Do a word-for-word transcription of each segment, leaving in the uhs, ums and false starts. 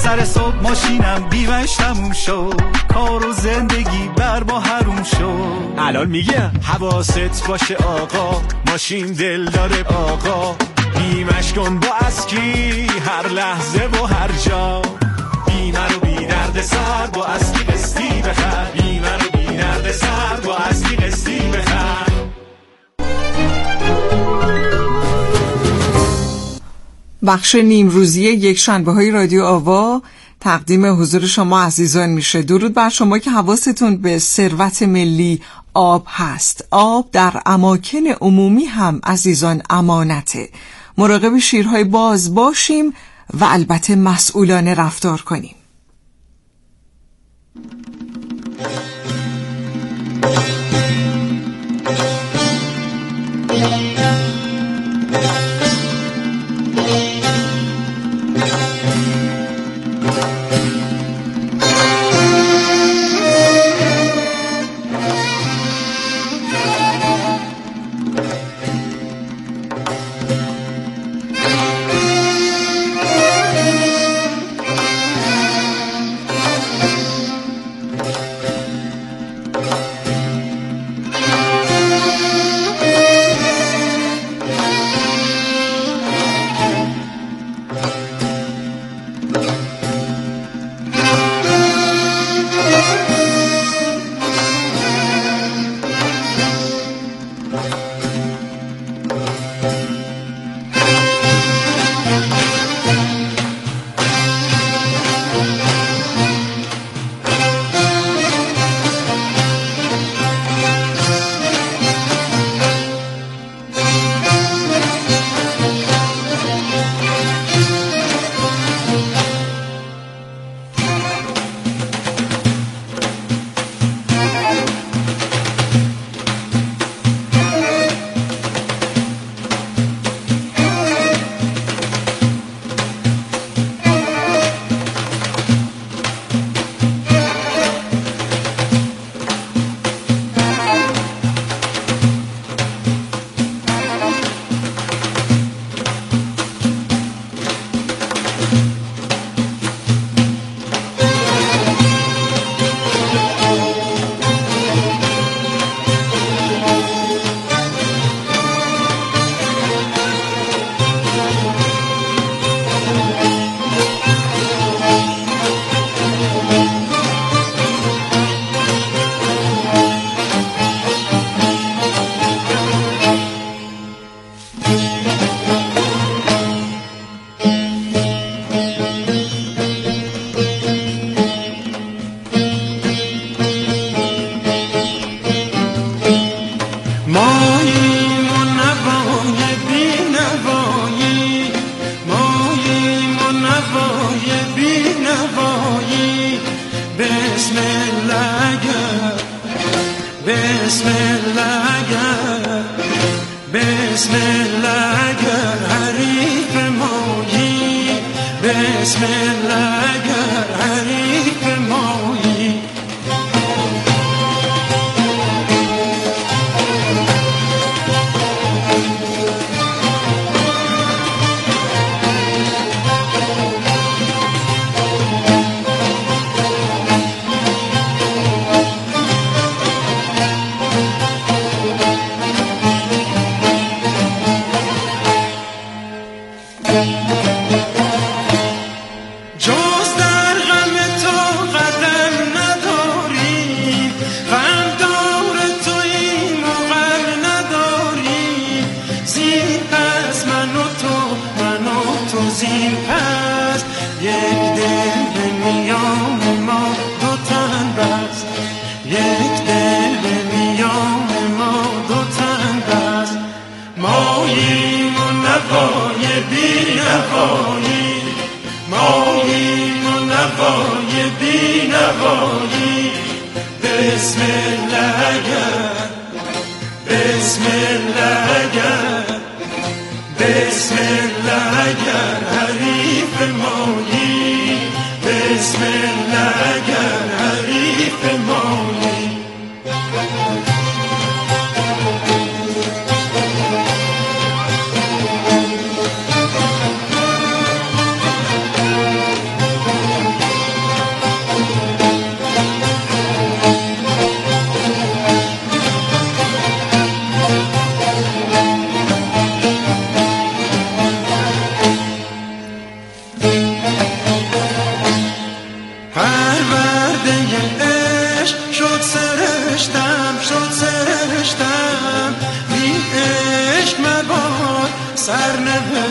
سر صبح ماشینم بیمش تموم شد، کار و زندگی بر ما حروم شد. الان میگم حواست باشه آقا، ماشین دل داره آقا، بیمش کن با اسکی هر لحظه و هر جا. بیمه رو بی درد سر با اسکی قسطی بخر، بیمه رو بی درد سر با اسکی قسطی بخر. بخش نیمروزی یک شنبه های رادیو آوا تقدیم حضور شما عزیزان میشه. درود بر شما که حواستون به ثروت ملی آب هست. آب در اماکن عمومی هم عزیزان امانته. مراقب شیرهای باز باشیم و البته مسئولانه رفتار کنیم.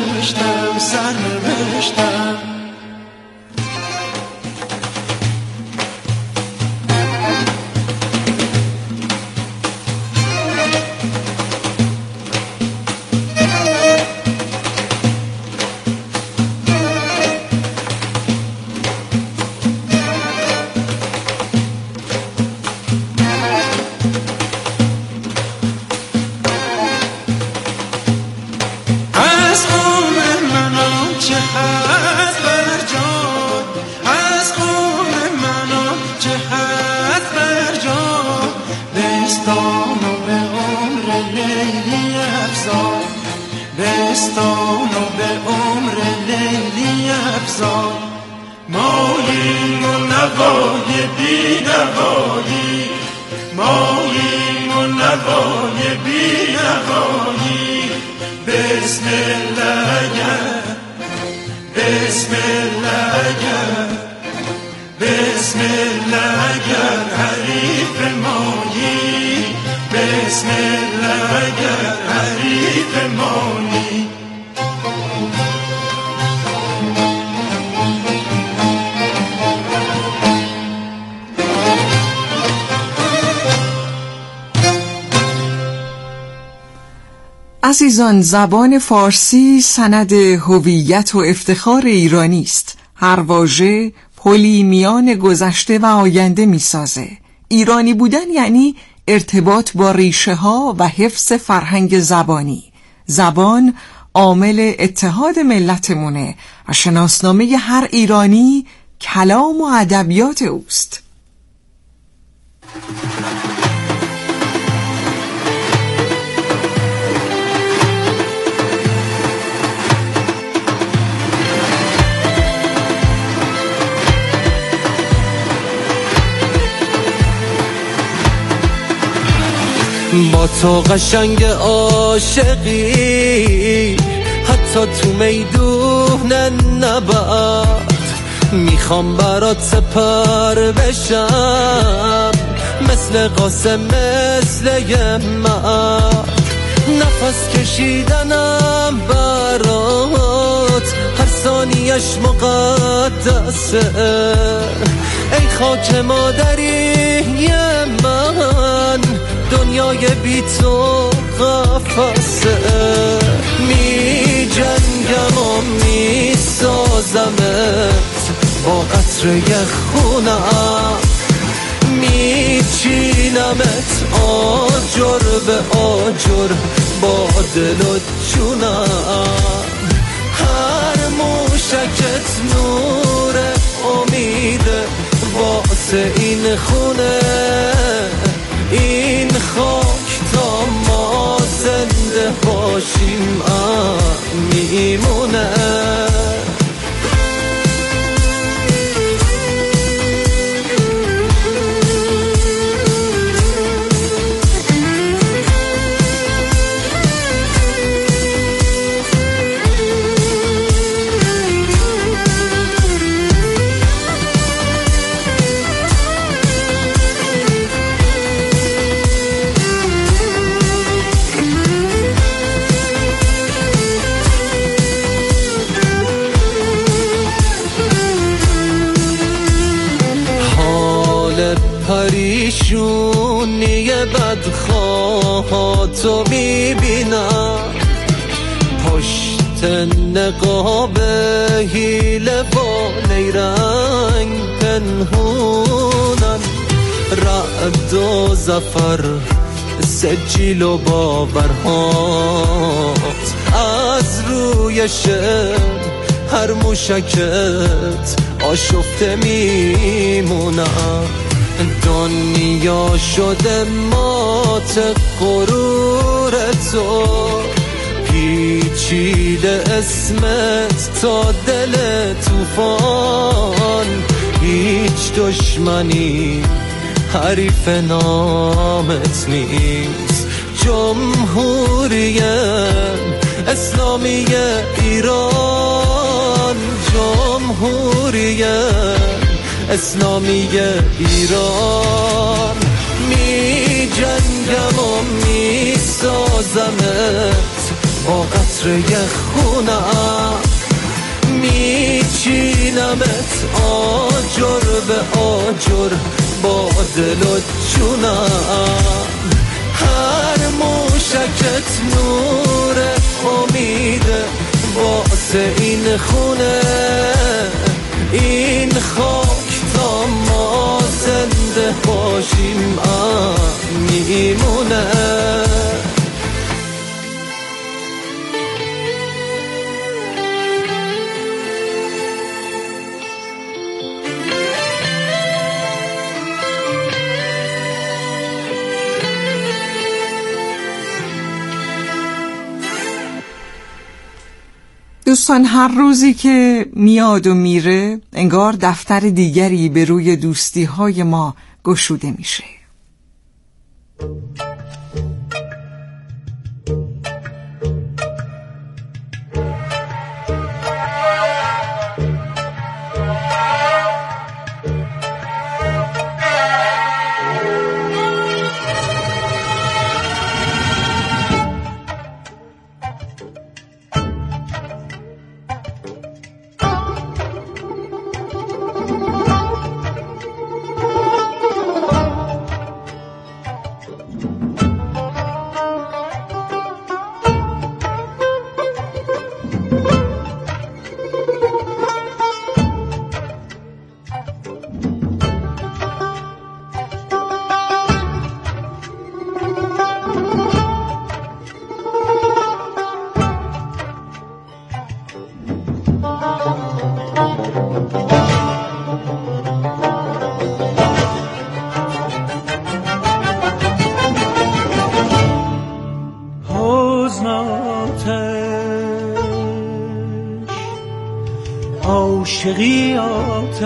نوشتم سر نوشتم. ماییم و نوای بی نوایی، ماییم و نوای بی نوایی. بسم الله بسم الله بسم الله حریف مایی، بسم الله حریف مایی. عزیزان، زبان فارسی سند هویت و افتخار ایرانی است. هر واژه پلی میان گذشته و آینده میسازه. ایرانی بودن یعنی ارتباط با ریشه ها و حفظ فرهنگ زبانی. زبان عامل اتحاد ملتمونه و شناسنامه هر ایرانی کلام و ادبیات اوست. با تو قشنگ عاشقی، حتی تو میدون نبرد. میخوام برات سپر بشم، مثل قاسم مثل یه مرد. نفس کشیدنم برات هر ثانیش مقدسه. ای خاک مادری من، دنیای بی تو قفسه. می جنگم و می سازمت با قطره خونم، می چینمت آجر به آجر با دل و جونم. هر موشکت نور امیده واسه این خونه، این خاک تا ما زنده باشیم میمونه. پریشونی بدخواهاتو میبینم، پشت نقاب حیله با نیرنگ پنهونن. رعد و زفر سجیل و باورهات از روی شعر، هر موشکت آشفته میمونم. دنیا شده مات غرور تو، پیچیده اسمت تا دل طوفان. هیچ دشمنی حریف نامت نیست. جمهوری اسلامی ایران، جمهوری اسلامی ایران. می جنگم و می سازمت با قطره خونم میچینمت آجر به آجر با دل و جونم. هر موشکت نور امیده واسه این خونه، این خاک تا ما زنده باشیم میمونه. دوستان، هر روزی که میاد و میره انگار دفتر دیگری به روی دوستی های ما گشوده میشه. عاشقی آتش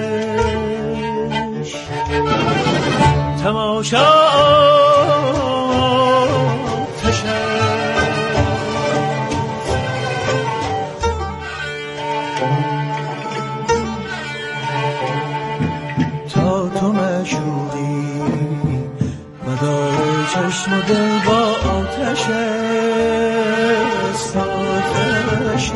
تماشا آتش تا تو معشوقی مدار چشم و دل با آتش است آتش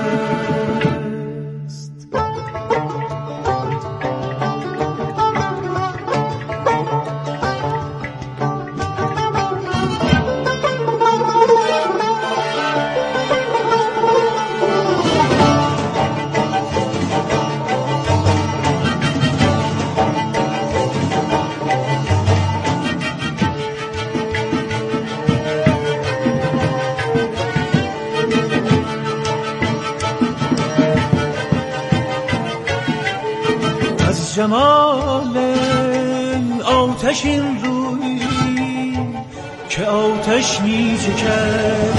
جمال آتش این روی که آتش می چکد،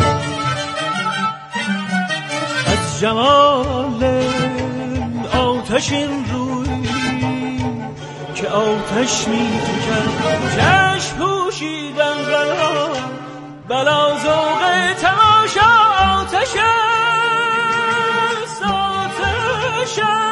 از جمال آتش این روی که آتش می چکد. چشم پوشیدن بلا بلا ذوق تماشا آتش است آتش است.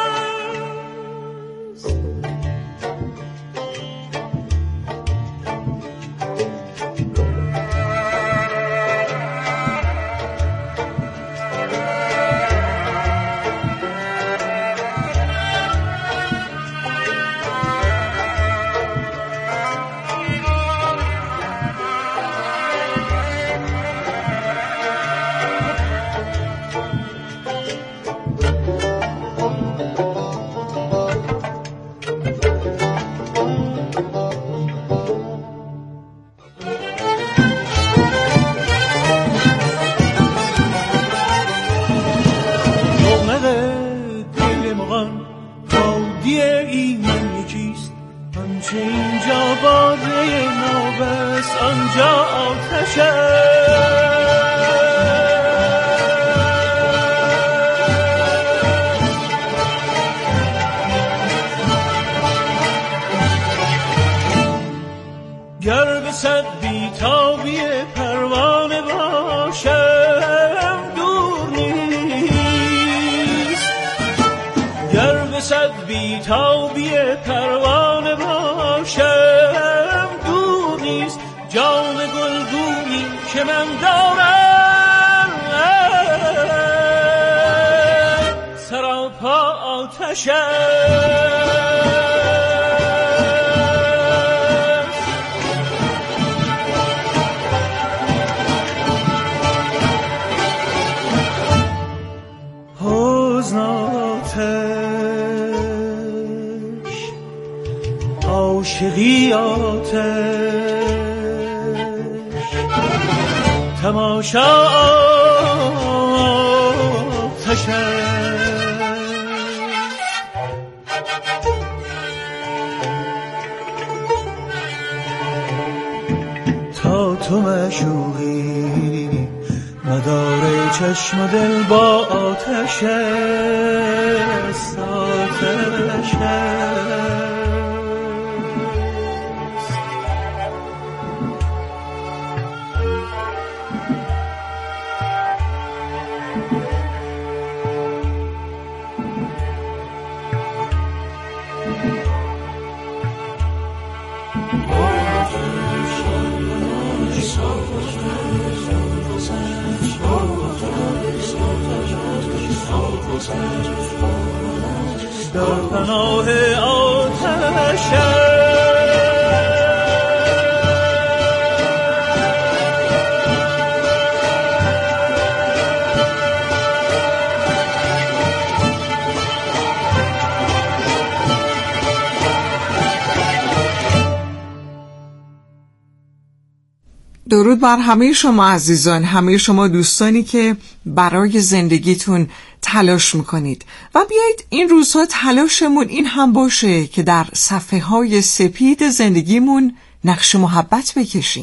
گر به صد بیتابی پروانه باشم دور نیست، گر به صد بیتابی پروانه باشم دور نیست. جام گلگونی که من دارم آتش حزن آتش عاشقی آتش تماشا آتش تا تو معشوقی مدار چشم و دل با آتش است آتش است. در پناه آتش درود بر همه شما عزیزان، همه شما دوستانی که برای زندگیتون تلاش میکنید و بیایید این روزها تلاشمون این هم باشه که در صفحه های سپید زندگیمون نقش محبت بکشیم.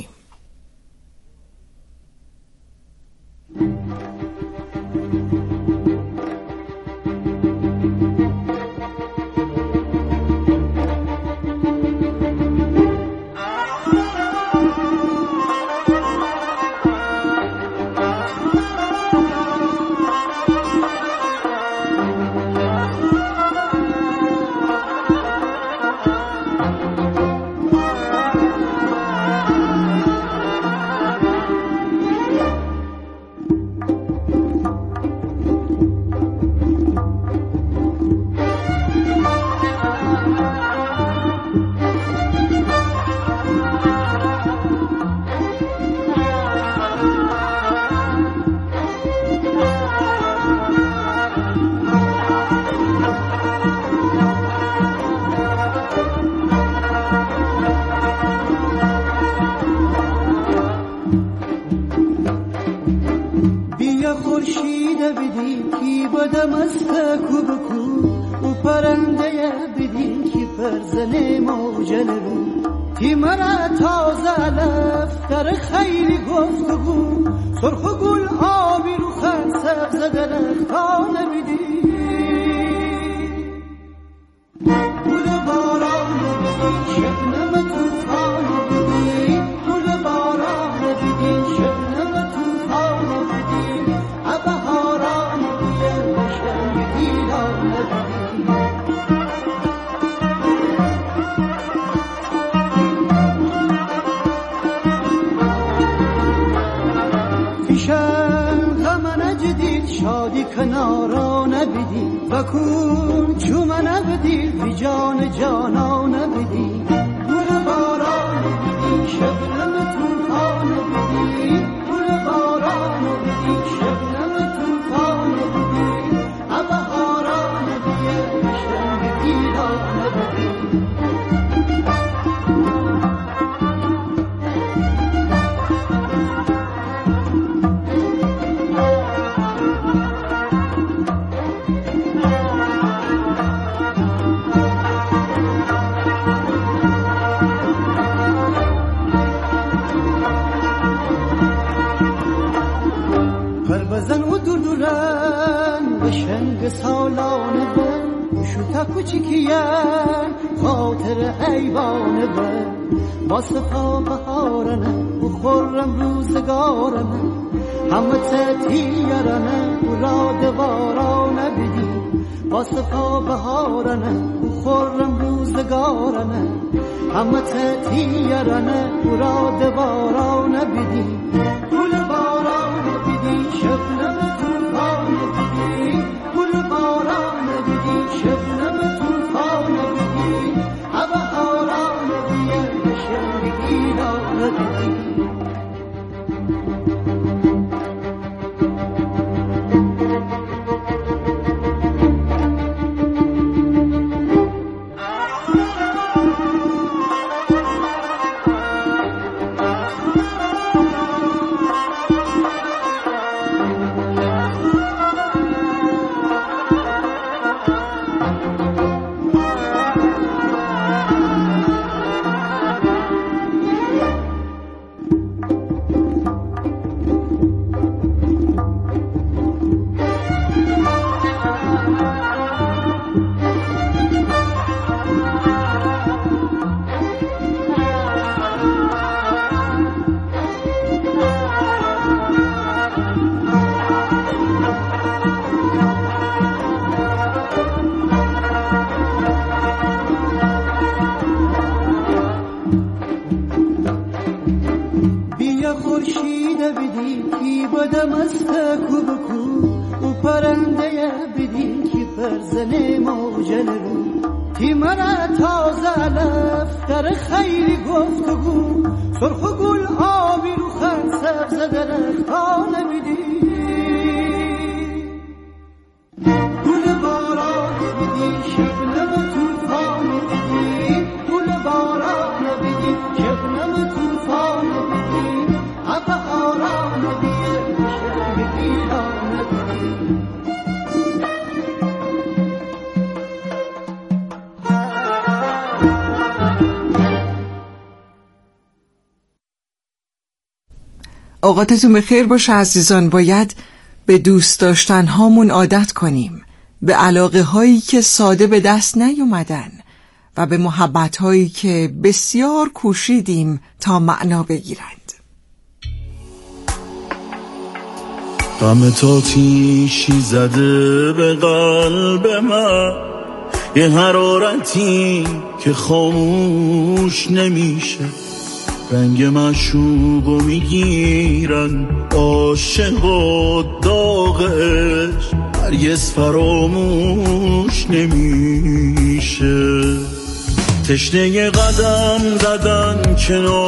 شب نبیدی کی بدم از کو بکو او پرنده بیدی کی پرزنه موجن رو تی مرا تازه علف در خیلی گفتگو سرخ گل آبی رو خند سبز درختا نبیدی گل باران بیدی شبنم توفان بیدی گل باران بیدی شبنم توفان بیدی عطا آرام بیدی شب گیران بیدی اوقاتتون بخیر باشه عزیزان. باید به دوست داشتن هامون عادت کنیم، به علاقه هایی که ساده به دست نیومدن و به محبت هایی که بسیار کوشیدیم تا معنا بگیرند. غم تاتیشی زده به قلب من، یه حرارتی که خاموش نمیشه، رنگ مشوقو میگیرن عاشق و داغش، هرگز فراموش نمیشه. تشنه قدم زدن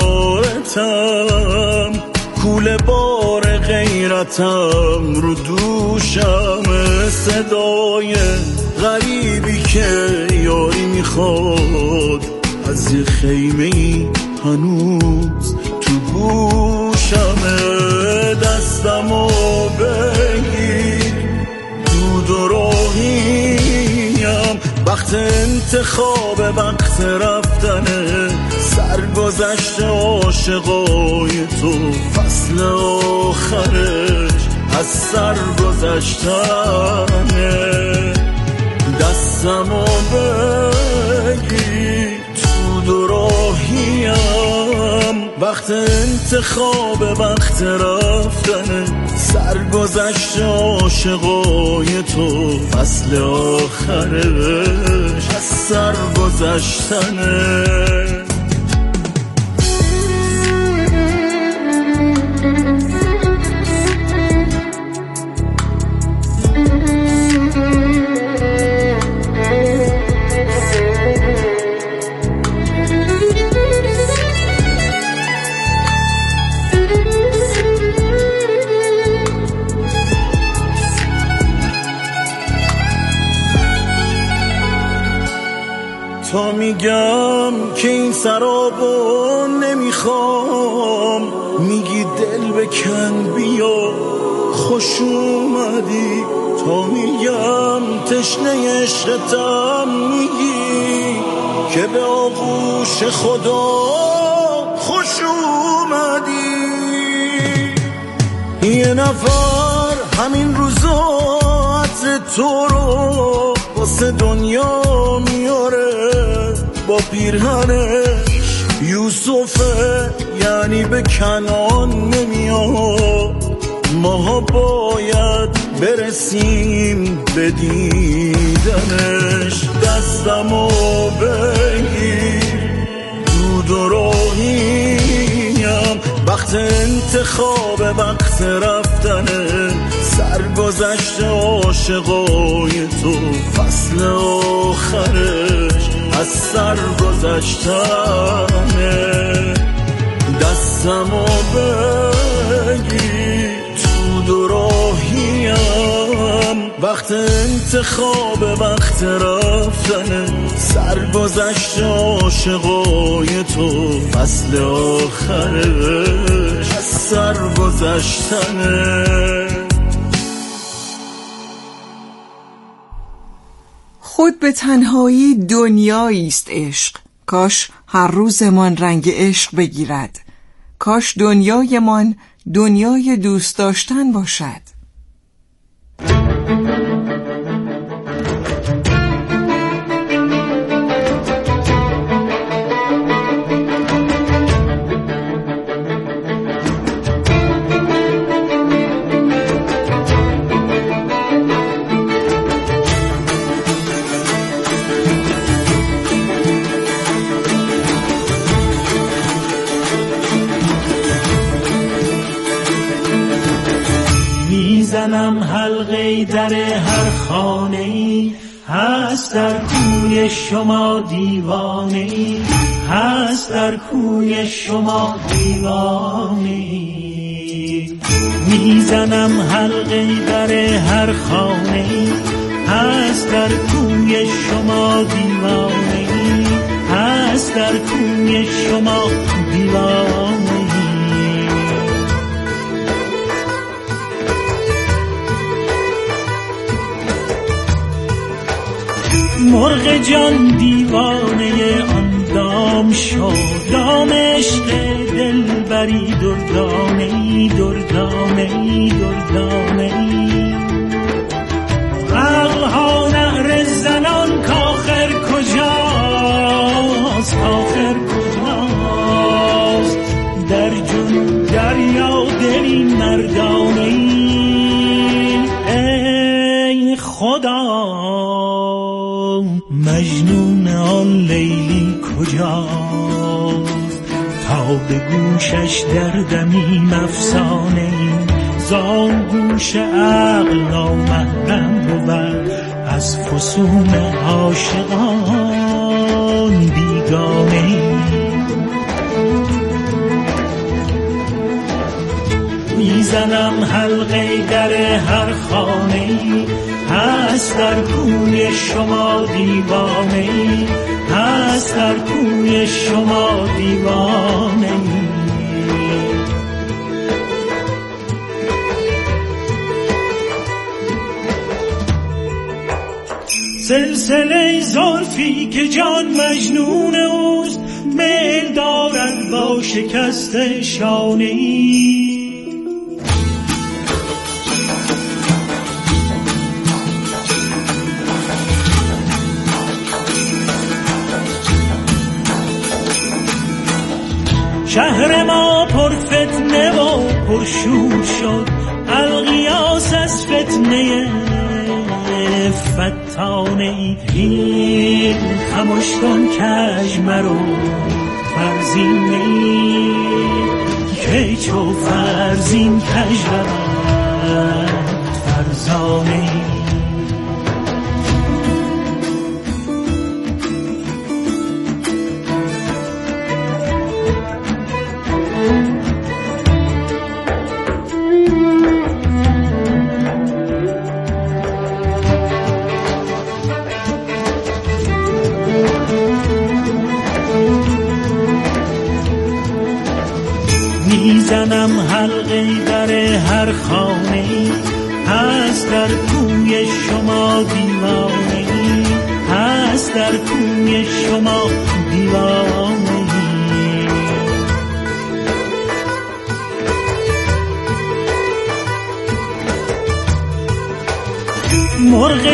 کنارتم، کوله بار غیرتم رو دوشم، صدای غریبی که یاری میخواد از یه خیمه‌ای هنوز تو گوشمه. دستمو بگیر دود و راهیم، وقت انتخاب وقت رفتنه، سرگذشت عاشقای تو فصل آخرش از سر گذشتنه. دستمو بگیر دود و راهیم، وقت انتخاب وقت رفتنه، سرگذشت عاشقای تو فصل آخرش از سر گذشتنه. تا میگم که این سرابو نمیخوام، میگی دل بکن بیا خوش اومدی. تا میگم تشنه عشقتم، میگی که به آغوش خدا خوش اومدی. یه نفر همین روزا عطر تو رو واسه دنیا میاره، با پیرهنش یوسفه یعنی به کنعان نمیاد. ماها باید برسیم به دیدنش. دستمو بگیر دود و راهیم، وقت انتخاب وقت رفتنه، سرگذشت عاشقای تو فصل آخرش از سر گذشتنه. دستمو بگیر دود و راهیم، وقت انتخاب وقت رفتنه، سرگذشت عاشقای تو فصل آخرش از سر گذشتنه. خود به تنهایی دنیایی است عشق، کاش هر روزمان رنگ عشق بگیرد، کاش دنیایمان دنیای دوست داشتن باشد. حلقه در هر خانه ای هست در کوی شما دیوانه ای، هست در کوی شما دیوانه ای. میزنم حلقه در هر خانه ای هست در کوی شما دیوانه ای، هست در کوی شما دیوانه ای. مرغ جان دیوانه آن دام شد، دام عشق دلبری دردانه ای، دردانه ای، دردانه ای. عقلها نعره زنان کاخر کجاست، کاخر کجاست؟ در جون دریا دلی مردانه ای. ای خدا مجنون آن لیلی کجاست؟ تا به گوشش دردمیم افسانه ای، زان گوش عقل نامحرم بود از فسون عاشقان بیگانه ای. میزنم حلقه در هر خانه ای هست در کوی شما دیوانه ای، هست در کوی شما دیوانه ای. سلسله زلفی که جان مجنون اوست، میل دارد با شکست شانه ای. شهر ما پر فتنه و پر شور شد، الغیاس از فتنه فتانه ای. خموش کن کج مرو فرزین ای، که چو فرزین کج رود فرزانه ای. میزنم حلقه در هر خانه ای هست در کوی شما دیوانه ای، هست در کوی شما دیوانه ای. مرغ